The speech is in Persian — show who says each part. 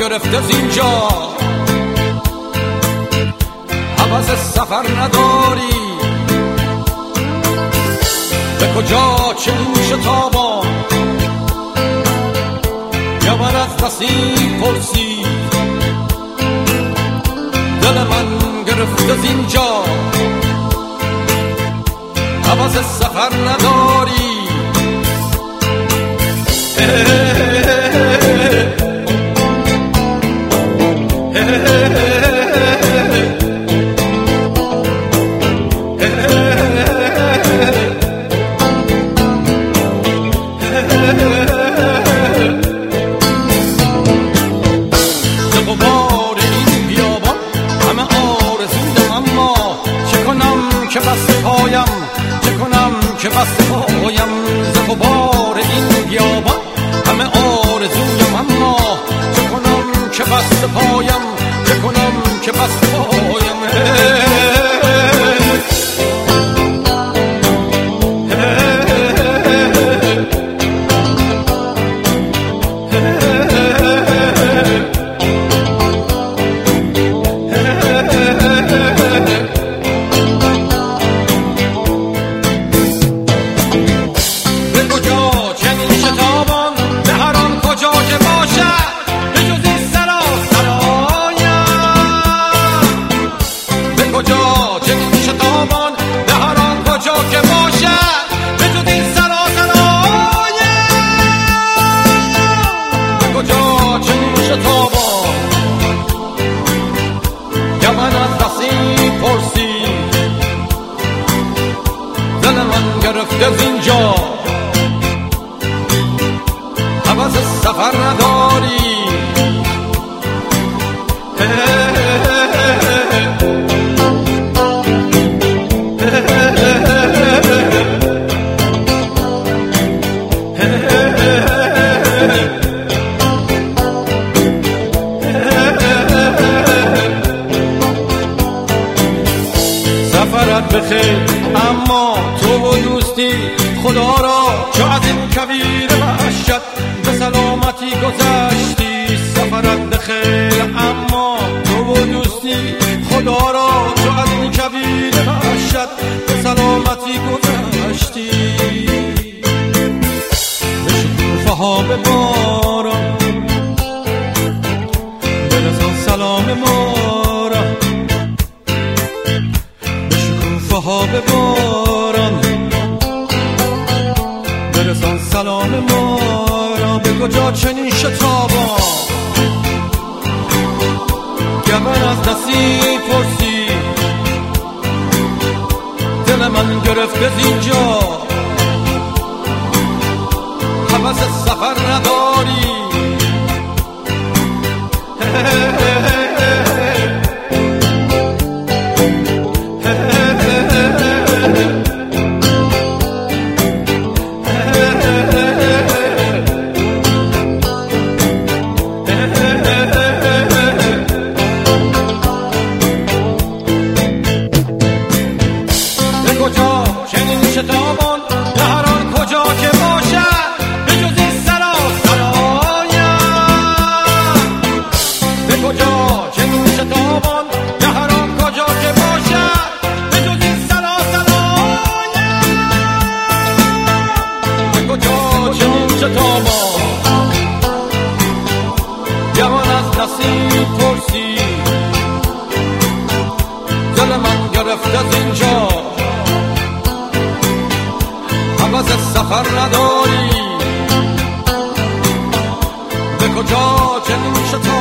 Speaker 1: گرفته زینجا، هوس سفر نداری، به کجا چنین شتابان؟ یا من از نصیب پرسی، دل من گرفته زینجا، هوس سفر نداری.
Speaker 2: که بسته پایم ز غبار این بیابان، همه آرزویم اما چه کنم که بسته پایم، چه کنم که بسته پایم.
Speaker 1: گرفته زینجا، هوس سفر نداری.
Speaker 2: سفرت بخیر اما تو و دوستی، خدا را چو از این کویر وحشت به سلامتی گذشتی. سفرت بخیر اما تو و دوستی، خدا را چو از این کویر وحشت به سلامتی گذشتی. به شکوفه ها به باران برسان سلام ما را، به شکوفه ها به باران برسان سلام ما را. به کجا چنین شتابان؟ گمن از نصیب پرسی، دل من گرفته زینجا، هوس سفر نداری. شتابان به هر آن کجا که باشد، به جز این سرا سرایم. به کجا چنین شتابان به هر آن کجا که باشد، به جز این سرا سرایم. به کجا چنین شتابان جوان از نصیب پرسی، دل من گرفته زینجا، هوس سفر نداری. به کجا چنین شتابان